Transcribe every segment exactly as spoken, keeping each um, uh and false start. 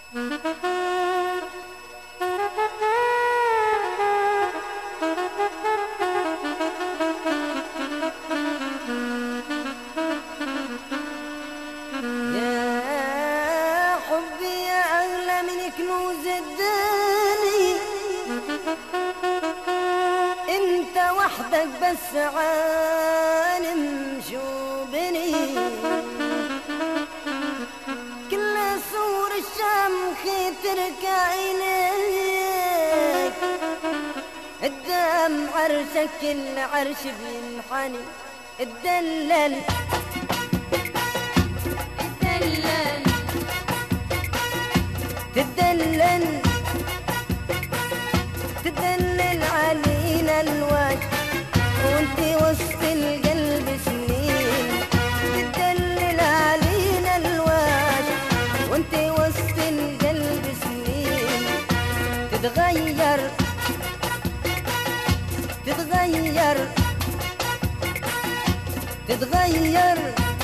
كنوز الدنيا انت وحدك بس عالم شو بني، كل سور الشمخ تركع إليك، قدام عرشك العرش بينحني. اتدلل اتدلل تدلل تدلل علينا الوجه وانت وسط القلب سنين، تدلل علينا الوجه وانت وسط القلب سنين. تتغير تتغير تتغير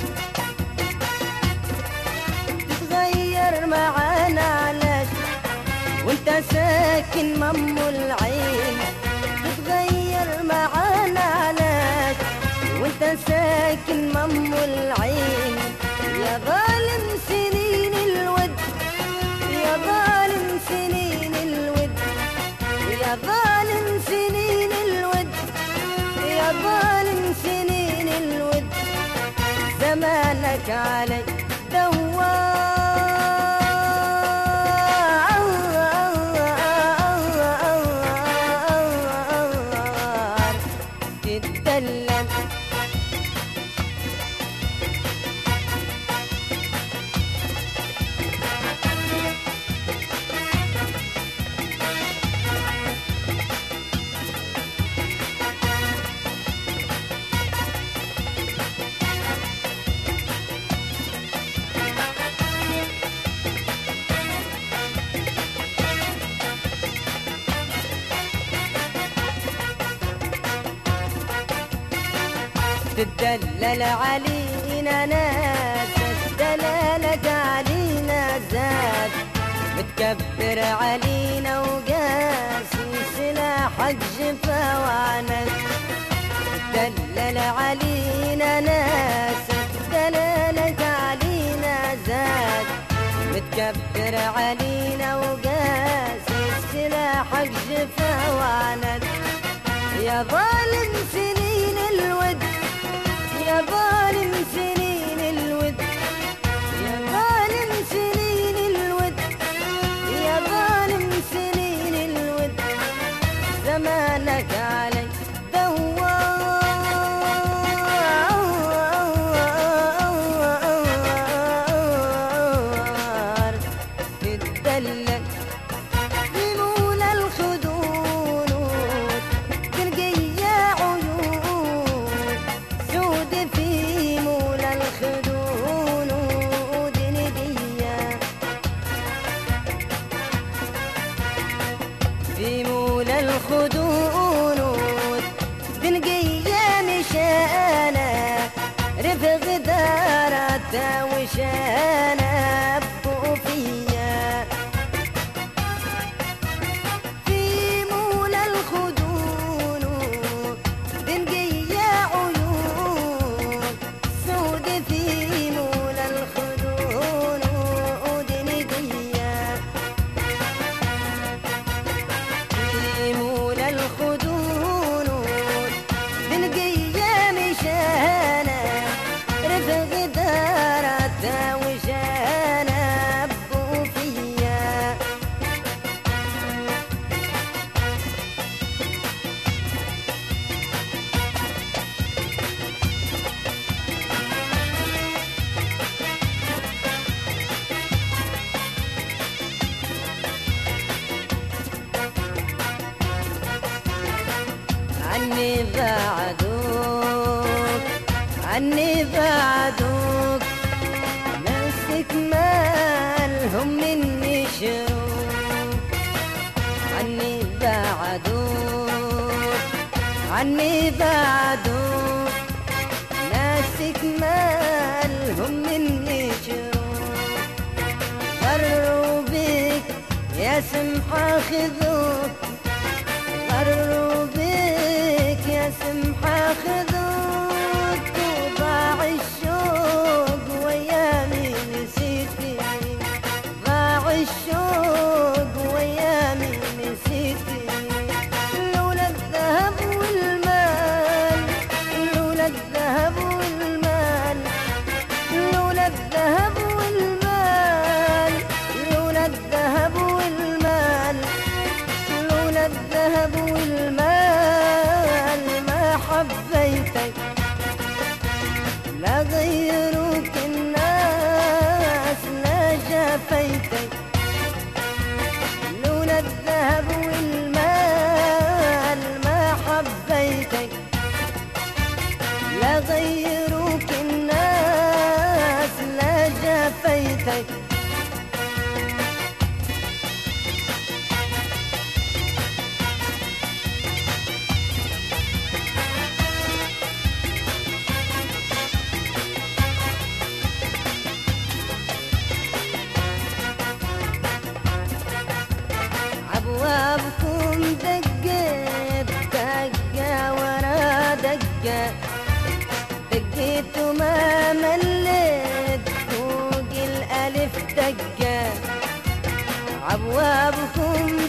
تتغير معانا علاش وانت ساكن مم العين. تتغير معانا علاش وانت ساكن مم العين. يا ظالم سنين الود، يا ظالم سنين الود، يا ظالم سنين الود، يا ظالم سنين الود. زمانك علي دوار، تتدلل تدلل علينا ناسك، دلالك علينا زاد، متكبر علينا وقاسي سلاحك جفا وعنك. تدلل علينا ناسك، دلالك علينا زاد، متكبر علينا وقاسي سلاحك جفا وعنك. يا ظالم سنين الود، يا ظالم سنين الود، يا ظالم سنين الود، يا ظالم سنين الود. زمانك علي دوار، تتدلل بمول الخدود تلقي عيون سود في مول الخدود ندية، في مول الخدود دنقية مشانة رفق دارت وشانة بوفية. في مول الخدود دنقية عيون سود في مول الخدود ندية، في مول الخدود دنقية مشانة رفق دارت وشانة بوفية. عني بعدوك عني بعدوك ناسك مالهم مني شروك. عني بعدوك عني بعدوك ناسك مالهم مني شروك. غروا بي يا سمحة خذوك غروا بيك يا سمحة خذوك وضاع الشوق ويامي نسيتي ضاع الشوق ويامي نسيتي لولا الذهب والمال لولا الذهب والمال لولا الذهب والمال لولا الذهب والمال لولا الذهب والمال ما حبيتك لا غيروك الناس لا جافيتك لولا الذهب والمال ما حبيتك لا غيروك الناس لا جافيتك أبوابكم دقيت دقة ورا دقة دقيت وما مليت فوق الألف دقة أبوابكم